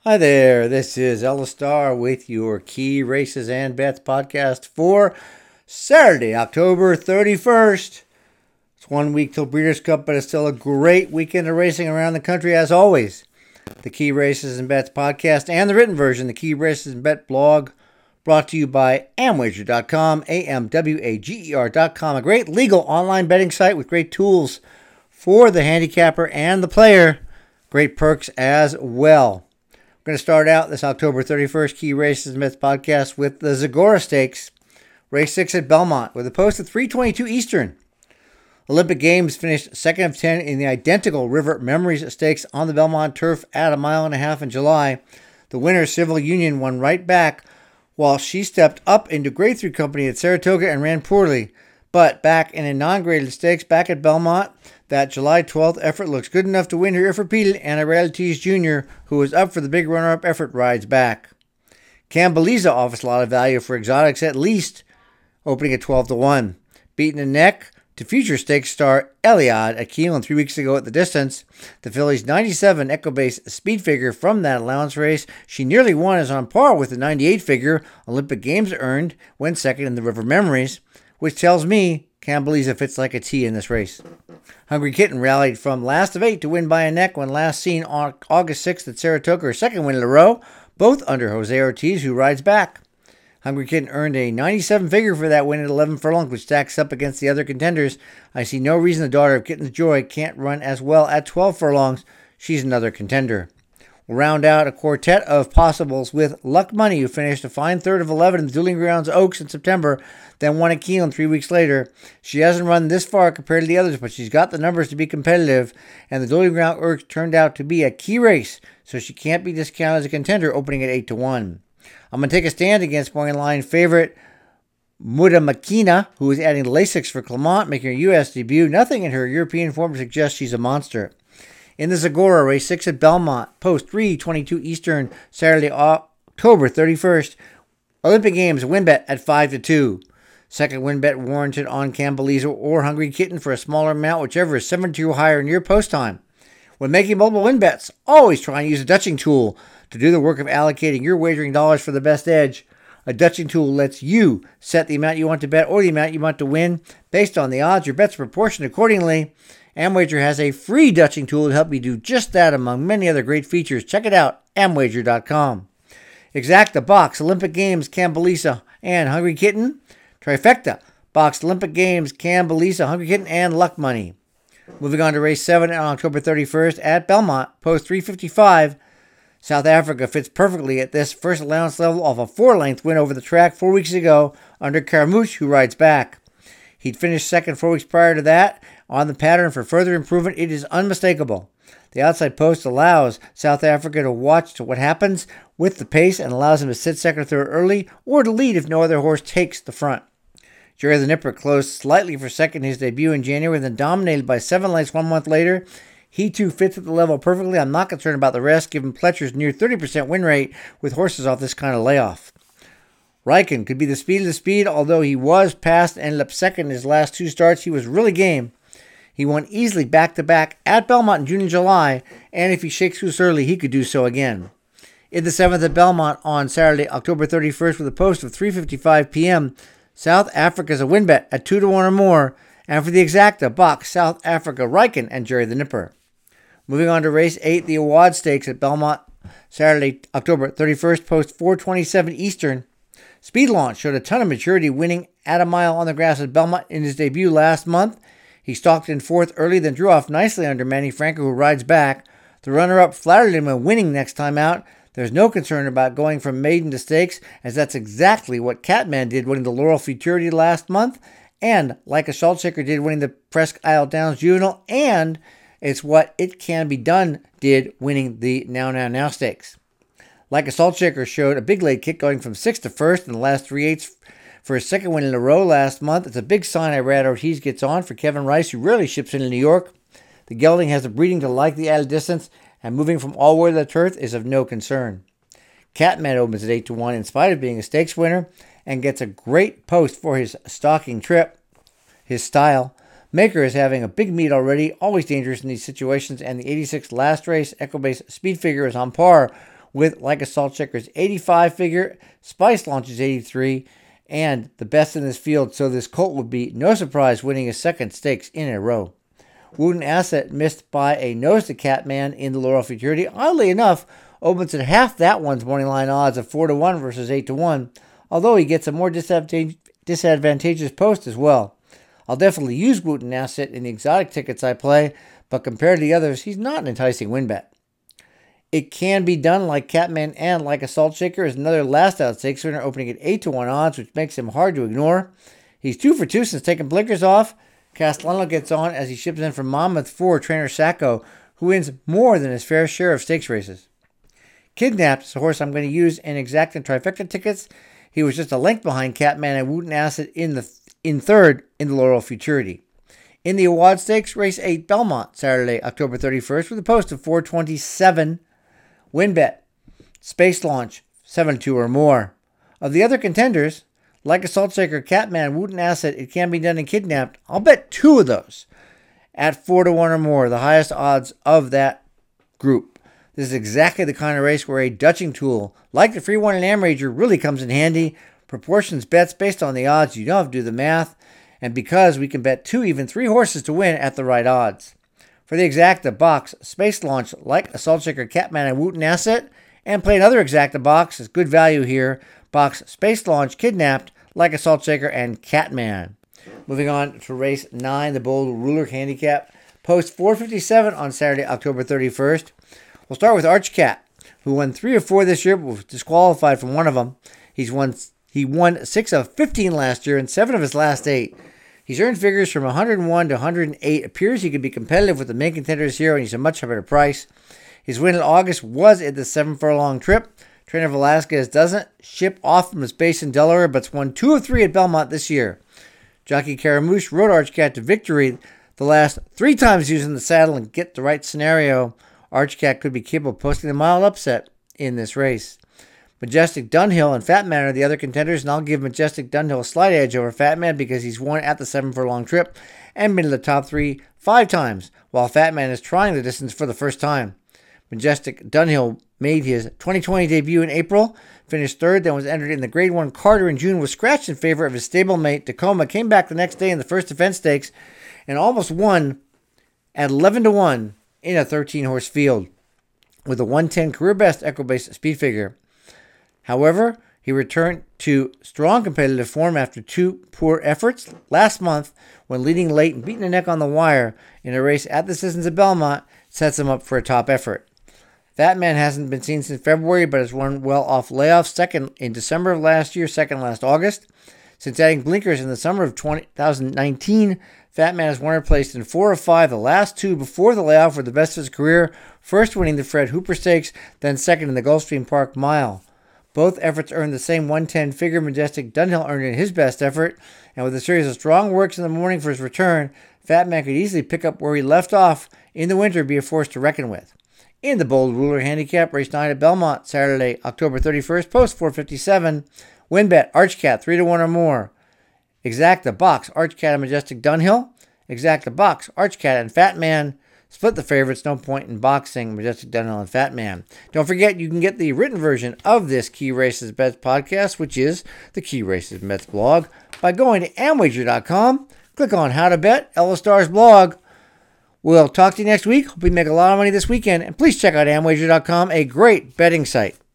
Hi there, this is Ella Star with your Key Races and Bets podcast for Saturday, October 31st. It's 1 week till Breeders' Cup, but it's still a great weekend of racing around the country as always. The Key Races and Bets podcast and the written version, the Key Races and Bet blog, brought to you by Amwager.com, AMWAGER.com, a great legal online betting site with great tools for the handicapper and the player. Great perks as well. We're going to start out this October 31st Key Races and Bets podcast with the Zagora Stakes, race 6 at Belmont, with a post at 3:22 Eastern. Olympic Games finished second of 10 in the identical River Memories Stakes on the Belmont turf at a mile and a half in July. The winner, Civil Union, won right back, while she stepped up into Grade 3 company at Saratoga and ran poorly. But back in a non-graded stakes back at Belmont, that July 12th effort looks good enough to win her if repeated, and Realities Jr., who was up for the big runner-up effort, rides back. Cambeliza offers a lot of value for exotics, at least, opening at 12-1. Beating the neck to future stakes star Eliade at Keeneland 3 weeks ago at the distance. The filly's 97 Equibase speed figure from that allowance race she nearly won is on par with the 98 figure Olympic Games earned when second in the River Memories, which tells me Cambeliza fits like a T in this race. Hungry Kitten rallied from last of 8 to win by a neck when last seen on August 6th at Saratoga, her second win in a row, both under Jose Ortiz, who rides back. Hungry Kitten earned a 97 figure for that win at 11 furlongs, which stacks up against the other contenders. I see no reason the daughter of Kitten's Joy can't run as well at 12 furlongs. She's another contender. We'll round out a quartet of possibles with Luck Money, who finished a fine third of 11 in the Dueling Grounds Oaks in September, then won at Keeneland 3 weeks later. She hasn't run this far compared to the others, but she's got the numbers to be competitive, and the Dueling Grounds Oaks turned out to be a key race, so she can't be discounted as a contender, opening at 8-1. I'm going to take a stand against point line favorite Muda Makina, who is adding Lasix for Clement, making her U.S. debut. Nothing in her European form suggests she's a monster. In the Zagora, race 6 at Belmont, post 3:22 Eastern, Saturday, October 31st. Olympic Games win bet at 5-2. Second win bet warranted on Cambeliza or Hungry Kitten for a smaller amount, whichever is 7-2 or higher near post time. When making multiple win bets, always try and use a Dutching tool to do the work of allocating your wagering dollars for the best edge. A Dutching tool lets you set the amount you want to bet or the amount you want to win based on the odds. Your bets are proportioned accordingly. Amwager has a free Dutching tool to help you do just that, among many other great features. Check it out, Amwager.com. Exacta, Box, Olympic Games, Cambeliza, and Hungry Kitten. Trifecta, Box, Olympic Games, Cambeliza, Hungry Kitten, and Luck Money. Moving on to race 7 on October 31st at Belmont, post 3:55. South Africa fits perfectly at this first allowance level off a 4-length win over the track 4 weeks ago under Carmouche, who rides back. He'd finished second 4 weeks prior to that. On the pattern for further improvement, it is unmistakable. The outside post allows South Africa to watch what happens with the pace and allows him to sit second or third early or to lead if no other horse takes the front. Jerry the Nipper closed slightly for second in his debut in January, then dominated by 7 lengths 1 month later. He too fits at the level perfectly. I'm not concerned about the rest, given Pletcher's near 30% win rate with horses off this kind of layoff. Riken could be the speed of the speed, although he was passed and ended up second in his last 2 starts. He was really game. He won easily back-to-back at Belmont in June and July, and if he shakes loose early, he could do so again. In the 7th at Belmont on Saturday, October 31st, with a post of 3:55 p.m., South Africa's a win bet at 2-1 or more, and for the exacta, Box, South Africa, Riken, and Jerry the Nipper. Moving on to race 8, the Awad Stakes at Belmont, Saturday, October 31st, post 4:27 Eastern. Speed Launch showed a ton of maturity, winning at a mile on the grass at Belmont in his debut last month. He stalked in 4th early, then drew off nicely under Manny Franco, who rides back. The runner-up flattered him when winning next time out. There's no concern about going from maiden to stakes, as that's exactly what Catman did winning the Laurel Futurity last month, and like a Saltshaker did winning the Presque Isle Downs Juvenile, and it's what It Can Be Done did winning the Now Stakes. Like a Saltshaker showed a big late kick going from 6th to 1st in the last 3/8 for his second win in a row last month. It's a big sign Irad Ortiz gets on for Kevin Rice, who rarely ships into New York. The gelding has the breeding to like the added distance, and moving from all way to the turf is of no concern. Catman opens at 8-1 in spite of being a stakes winner, and gets a great post for his stalking trip. His style. Maker is having a big meet already, always dangerous in these situations, and the 86 last race Equibase speed figure is on par with Like a Salt Shaker's 85 figure, Spice Launch's 83, and the best in this field, so this colt would be no surprise winning his second stakes in a row. Wooten Asset missed by a nose to Catman in the Laurel Futurity. Oddly enough, opens at half that one's morning line odds of 4-1 versus 8-1, although he gets a more disadvantageous post as well. I'll definitely use Wooten Asset in the exotic tickets I play, but compared to the others, he's not an enticing win bet. It Can Be Done Like Catman and Like a Salt Shaker is another last out stakes winner opening at 8-1 odds, which makes him hard to ignore. He's 2 for 2 since taking blinkers off. Castellano gets on as he ships in from Monmouth for trainer Sacco, who wins more than his fair share of stakes races. Kidnapped is a horse I'm going to use in exact and trifecta tickets. He was just a length behind Catman and Wooten Asset in third in the Laurel Futurity. In the Awad Stakes, race 8 Belmont, Saturday, October 31st, with a post of 427. Win bet, Space Launch, 7-2 or more. Of the other contenders, Like a Salt Shaker, Catman, Wooten Asset, It Can Be Done, and Kidnapped, I'll bet 2 of those at 4-1 or more, the highest odds of that group. This is exactly the kind of race where a Dutching tool, like the free one in Amrager, really comes in handy. Proportions bets based on the odds, you don't have to do the math, and because we can bet 2, even 3 horses to win at the right odds. For the exacta box, Space Launch, Like a Salt Shaker, Catman, and Wooten Asset, and play another exacta box. It's good value here. Box Space Launch, Kidnapped, Like a Salt Shaker, and Catman. Moving on to race 9, the Bold Ruler Handicap. Post 457 on Saturday, October 31st. We'll start with Archcat, who won 3 of 4 this year, but was disqualified from one of them. He won 6 of 15 last year and 7 of his last 8. He's earned figures from 101 to 108. Appears he could be competitive with the main contenders here, and he's a much better price. His win in August was at the 7-furlong trip. Trainer Velasquez doesn't ship off from his base in Delaware, but's won 2 of 3 at Belmont this year. Jockey Caramouche rode Archcat to victory the last 3 times using the saddle and get the right scenario. Archcat could be capable of posting a mild upset in this race. Majestic Dunhill and Fatman are the other contenders, and I'll give Majestic Dunhill a slight edge over Fatman because he's won at the 7-furlong trip and been to the top 3 5 times, while Fatman is trying the distance for the first time. Majestic Dunhill made his 2020 debut in April, finished 3rd, then was entered in the Grade 1 Carter in June, was scratched in favor of his stablemate Tacoma, came back the next day in the first defense stakes, and almost won at 11-1 in a 13-horse field with a 110 career best Equibase speed figure. However, he returned to strong competitive form after 2 poor efforts last month when leading late and beating the neck on the wire in a race at the Citizens of Belmont sets him up for a top effort. Fatman hasn't been seen since February but has run well off layoffs, second in December of last year, second last August. Since adding blinkers in the summer of 2019, Fatman has won or placed in 4 of 5. The last 2 before the layoff were the best of his career, first winning the Fred Hooper Stakes, then second in the Gulfstream Park Mile. Both efforts earned the same 110 figure Majestic Dunhill earned in his best effort, and with a series of strong works in the morning for his return, Fatman could easily pick up where he left off in the winter and be a force to reckon with. In the Bold Ruler Handicap, race 9 at Belmont, Saturday, October 31st, post 457, win bet, Archcat, 3-1 or more. Exacta box, Archcat and Majestic Dunhill. Exacta box, Archcat and Fatman. Split the favorites, no point in boxing, Majestic Dunhill and Fatman. Don't forget, you can get the written version of this Key Races Bets podcast, which is the Key Races Bets blog, by going to Amwager.com. Click on How to Bet, Ella Star's blog. We'll talk to you next week. Hope you make a lot of money this weekend. And please check out Amwager.com, a great betting site.